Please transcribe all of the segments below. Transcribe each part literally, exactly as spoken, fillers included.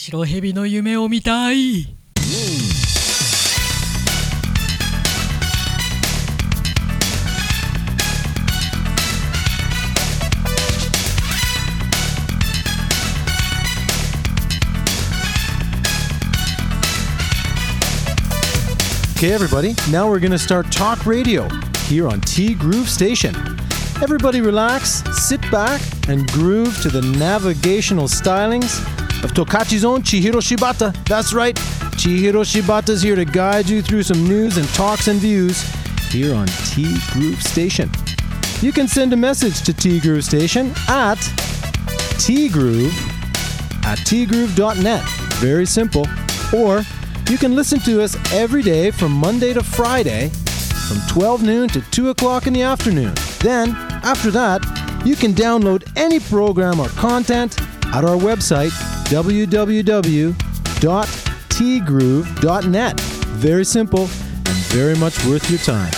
白蛇の夢を見たい。 Okay, everybody, now we're going to start talk radio here on T Groove Station. Everybody relax, sit back, and groove to the navigational stylings of Tokachi's own Chihiro Shibata. That's right, Chihiro Shibata's here to guide you through some news and talks and views here on T Groove Station. You can send a message to T Groove Station at tgroove at tgroove dot net. Very simple. Or you can listen to us every day from Monday to Friday from twelve noon to two o'clock in the afternoon. Then, after that, you can download any program or content at our website, w w w dot t groove dot net. Very simple and very much worth your time.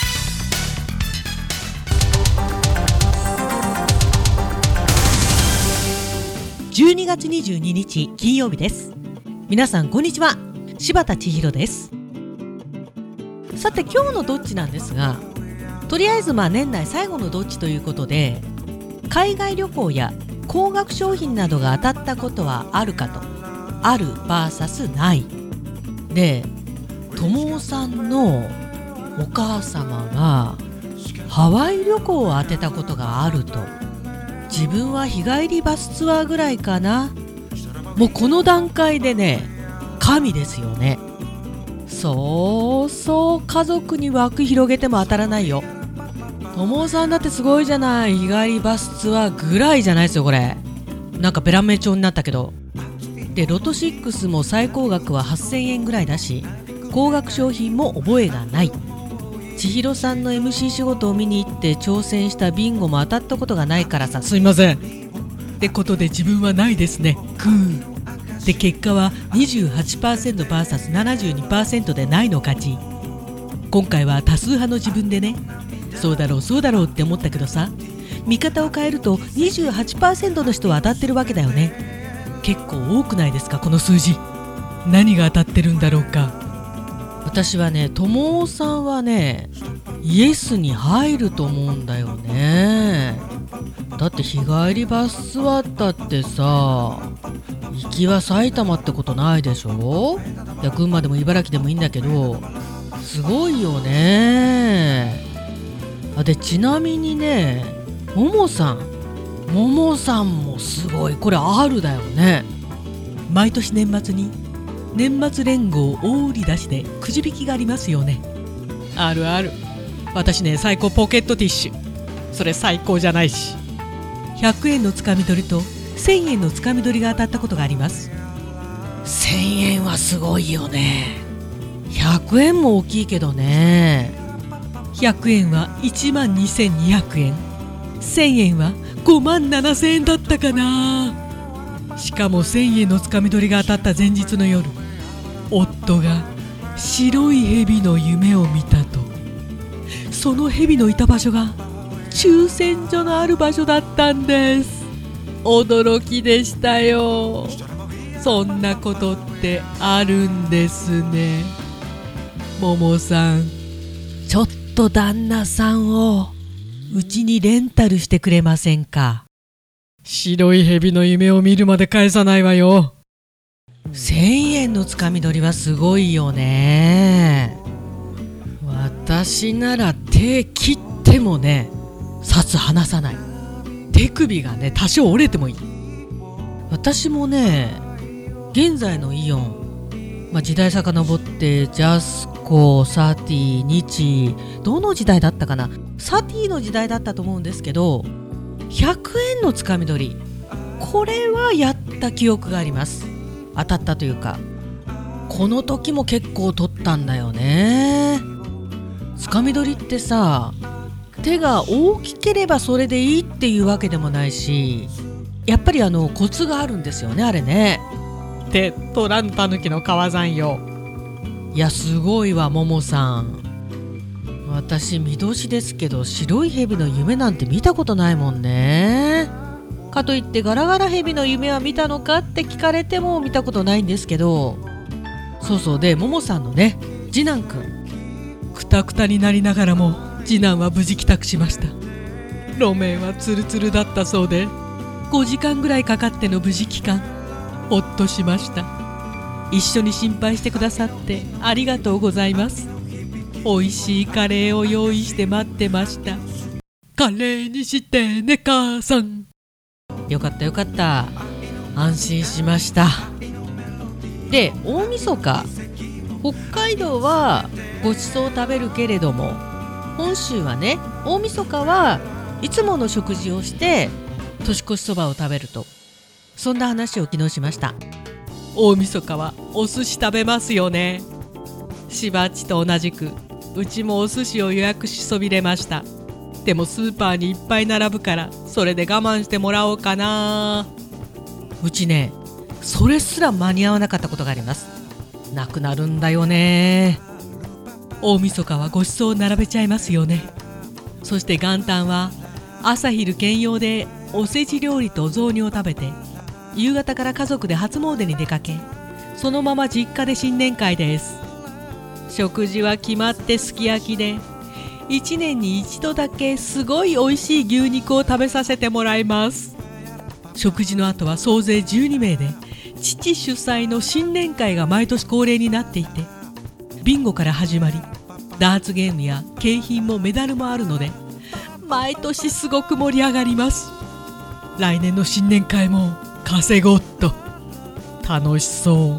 じゅうにがつにじゅうににち金曜日です。皆さんこんにちは。柴田千尋です。さて今日のどっちなんですが、とりあえずまあ年内最後のどっちということで、海外旅行や高額商品などが当たったことはあるかと、ある ブイエス ないで、友さんのお母様がハワイ旅行を当てたことがあると。自分は日帰りバスツアーぐらいかな。もうこの段階でね、神ですよね。そうそう家族に枠広げても当たらないよ。友さんだってすごいじゃない。日帰りバスツアーぐらいじゃないですよこれ。なんかベランメ調になったけど。でロトろくも最高額ははっせんえんぐらいだし、高額商品も覚えがない。千尋さんの エムシー 仕事を見に行って挑戦したビンゴも当たったことがないからさ。すいませんってことで自分はないですね。クーで結果は にじゅうはちパーセントブイエス ななじゅうにパーセント でないの勝ち。今回は多数派の自分でね、そうだろうそうだろうって思ったけどさ、見方を変えると にじゅうはちパーセント の人は当たってるわけだよね。結構多くないですかこの数字。何が当たってるんだろうか。私はね、友さんはねイエスに入ると思うんだよね。だって日帰りバスツアーだってさ、行きは埼玉ってことないでしょ。いや群馬でも茨城でもいいんだけど、すごいよね。あでちなみにね、ももさんももさんもすごい。これ R だよね。毎年年末に年末連合大売り出しでくじ引きがありますよね。あるある。私ね最高ポケットティッシュ、それ最高じゃないし。ひゃくえんのつかみ取りとせんえんのつかみ取りが当たったことがあります。せんえんはすごいよね。ひゃくえんも大きいけどね。ひゃくえんはいちまんにせんにひゃくえん、せんえんはごまんななせんえんだったかな。しかもせんえんのつかみ取りが当たった前日の夜、夫が白い蛇の夢を見たと。その蛇のいた場所が抽選所のある場所だったんです。驚きでしたよ。そんなことってあるんですね。ももさん、ちょっと旦那さんをうちにレンタルしてくれませんか。白い蛇の夢を見るまで返さないわよ。せんえんのつかみ取りはすごいよね。私なら手切ってもね、札離さない。手首がね多少折れてもいい。私もね現在のイオン、まあ、時代遡ってジャスコ、サティ、日、どの時代だったかな。サティの時代だったと思うんですけど、ひゃくえんのつかみ取り、これはやった記憶があります。当たったというか、この時も結構取ったんだよね。つかみ取りってさ、手が大きければそれでいいっていうわけでもないし、やっぱりあのコツがあるんですよね、あれね。手取らんたぬきの川山よ。いやすごいわ、ももさん。私見年ですけど白い蛇の夢なんて見たことないもんね。 かといってガラガラヘビの夢は見たのかって聞かれても見たことないんですけど、そうそう、でももさんのね次男くん、くたくたになりながらも次男は無事帰宅しました。路面はツルツルだったそうで、ごじかんぐらいかかっての無事帰還、ほっとしました。一緒に心配してくださってありがとうございます。おいしいカレーを用意して待ってました。カレーにしてね母さん。よかったよかった、安心しました。で、大晦日、北海道はごちそうを食べるけれども、本州はね、大晦日はいつもの食事をして年越しそばを食べると、そんな話を昨日しました。大晦日はお寿司食べますよね。しばっちと同じくうちもお寿司を予約しそびれました。でもスーパーにいっぱい並ぶからそれで我慢してもらおうかな。うちね、それすら間に合わなかったことがあります。なくなるんだよね。大晦日はごちそう並べちゃいますよね。そして元旦は朝昼兼用でおせち料理と雑煮を食べて、夕方から家族で初詣に出かけ、そのまま実家で新年会です。食事は決まってすき焼きで、いちねんに一度だけすごいおいしい牛肉を食べさせてもらいます。食事の後は総勢じゅうにめいで父主催の新年会が毎年恒例になっていて、ビンゴから始まりダーツゲームや景品もメダルもあるので、毎年すごく盛り上がります。来年の新年会も稼ごっと。楽しそう。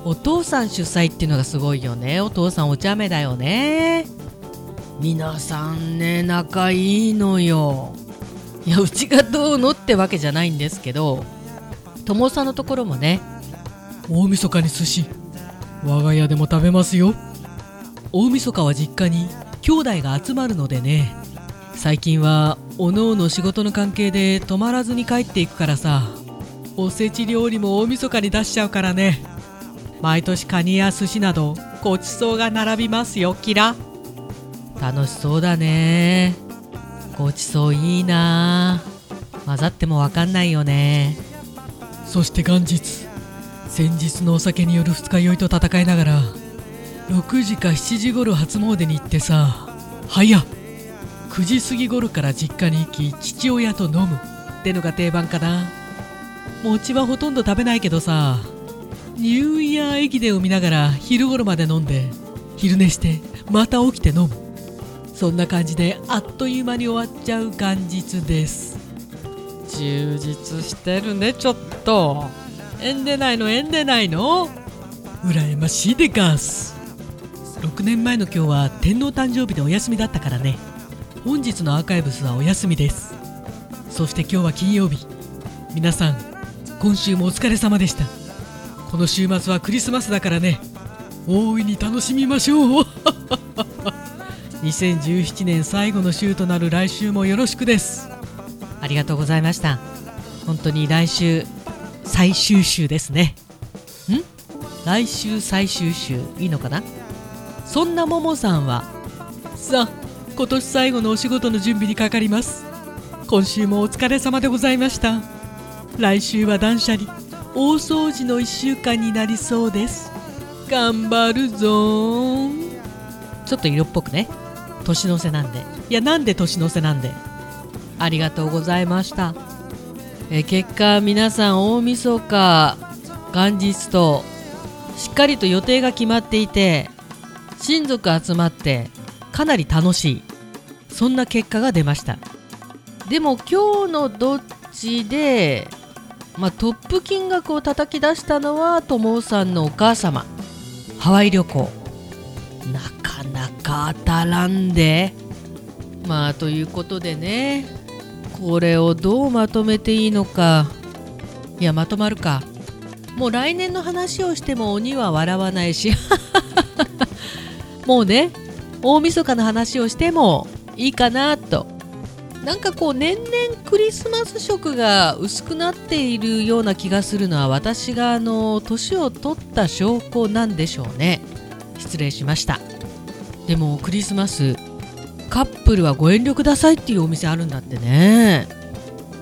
お父さん主催っていうのがすごいよね。お父さんお茶目だよね。皆さんね、仲いいのよ。いや、うちがどうのってわけじゃないんですけど、友さんのところもね、大晦日に寿司我が家でも食べますよ。大晦日は実家に兄弟が集まるのでね、最近はおのおの仕事の関係で泊まらずに帰っていくからさ、おせち料理も大晦日に出しちゃうからね。毎年カニや寿司などごちそうが並びますよ。キラ楽しそうだね。ごちそういいな。混ざってもわかんないよね。そして元日、先日のお酒による二日酔いと戦いながらろくじかしちじ頃初詣に行ってさ、早っくじ過ぎ頃から実家に行き父親と飲むってのが定番かな。餅はほとんど食べないけどさ、ニューイヤー駅伝を見ながら昼頃まで飲んで、昼寝してまた起きて飲む、そんな感じであっという間に終わっちゃう元日です。充実してるね。ちょっとえんでないのえんでないの羨ましいでガス。ろくねんまえの今日は天皇誕生日でお休みだったからね。本日のアーカイブスはお休みです。そして今日は金曜日。皆さん今週もお疲れ様でした。この週末はクリスマスだからね、大いに楽しみましょうにせんじゅうななねん最後の週となる来週もよろしくです。ありがとうございました。本当に来週最終週ですね。ん来週最終週いいのかな。そんなももさんはさあ今年最後のお仕事の準備にかかります。今週もお疲れ様でございました。来週は断捨離大掃除のいっしゅうかんになりそうです。頑張るぞーん。ちょっと色っぽくね、年の瀬なんで。いや、なんで年の瀬なんで。ありがとうございました。え結果皆さん大晦日元日としっかりと予定が決まっていて、親族集まってかなり楽しい、そんな結果が出ました。でも今日のどっちで、まあ、トップ金額を叩き出したのは友さんのお母様。ハワイ旅行なかなか当たらんで。まあということでね、これをどうまとめていいのか。いや、まとまるか。もう来年の話をしても鬼は笑わないしもうね、大晦日の話をしてもいいかなと。なんかこう年々クリスマス色が薄くなっているような気がするのは、私があの年を取った証拠なんでしょうね。失礼しました。でもクリスマスカップルはご遠慮くださいっていうお店あるんだってね。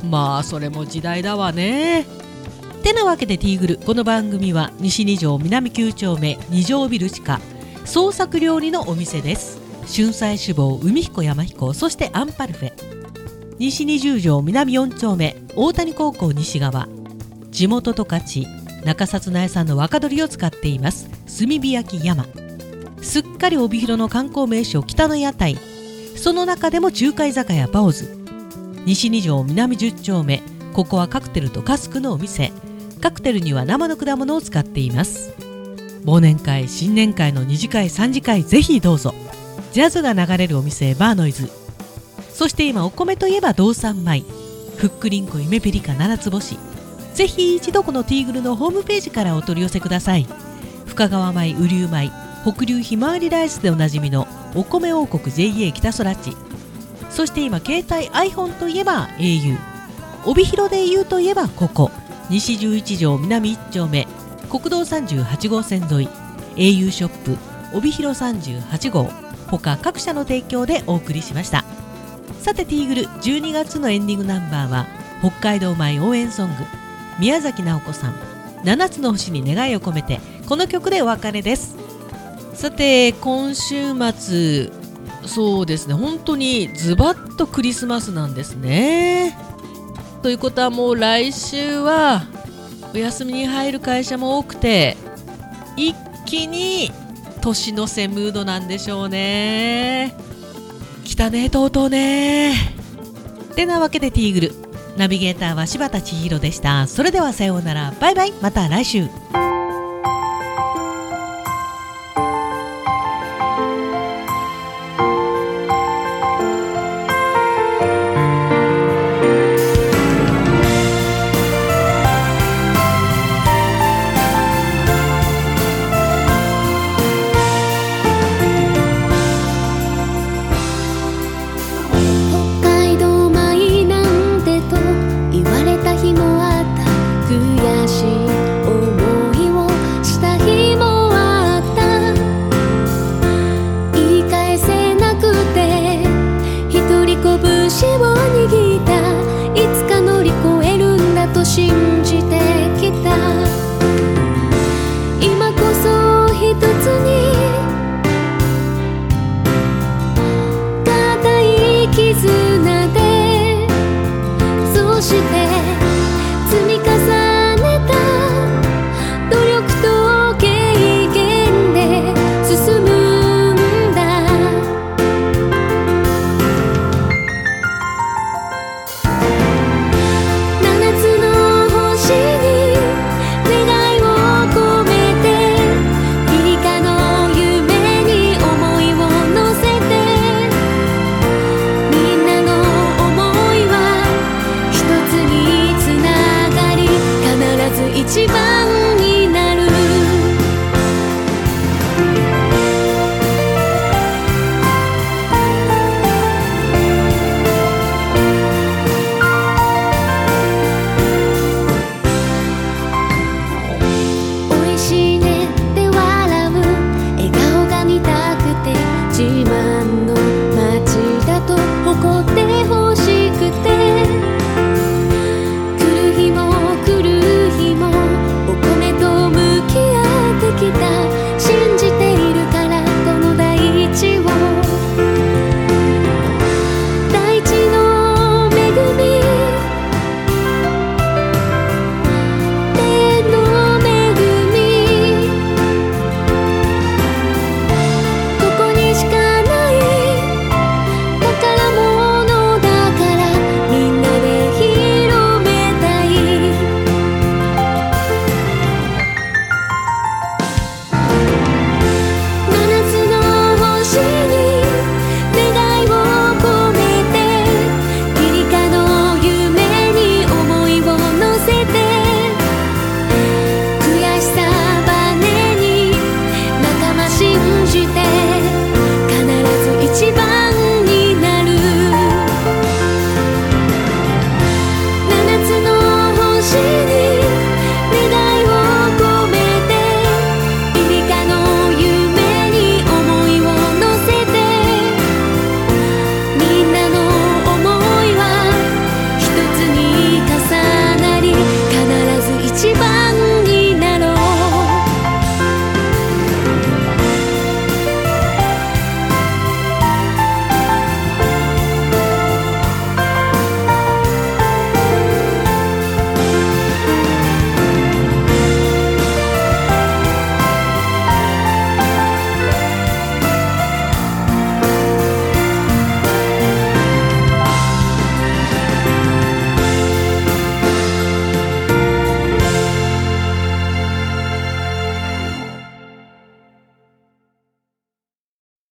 まあそれも時代だわね。てなわけでティーグル、この番組は西に条南きゅう丁目に条ビル地下創作料理のお店です。春菜志望、海彦山彦、そしてアンパルフェ。西にじゅう条南よん丁目大谷高校西側、地元十勝中札内産の若鶏を使っています炭火焼き山。すっかり帯広の観光名所北の屋台、その中でも中華居酒屋バオズ。西に条南じゅう丁目、ここはカクテルとカスクのお店。カクテルには生の果物を使っています。忘年会、新年会のに次会さん次会、ぜひどうぞ。ジャズが流れるお店バーノイズ。そして今お米といえば道産米、ふっくりんこ夢ピリカ七つ星。ぜひ一度このティーグルのホームページからお取り寄せください。深川米、雨竜米、北流ひまわりライスでおなじみのお米王国 ジェイエー 北空地。そして今携帯 iPhone といえば エーユー、 帯広でいうといえばここ西じゅういち条南いち丁目国道さんじゅうはち号線沿い エーユー ショップ帯広さんじゅうはち号、他各社の提供でお送りしました。さてティーグルじゅうにがつのエンディングナンバーは北海道米応援ソング、宮崎直子さん、ななつの星に願いを込めて、この曲でお別れです。さて今週末、そうですね、本当にズバッとクリスマスなんですね。ということはもう来週はお休みに入る会社も多くて、一気に年の瀬ムードなんでしょうね。来たねとうとうね。てなわけでティーグル、ナビゲーターは柴田千尋でした。それではさようなら、バイバイ、また来週。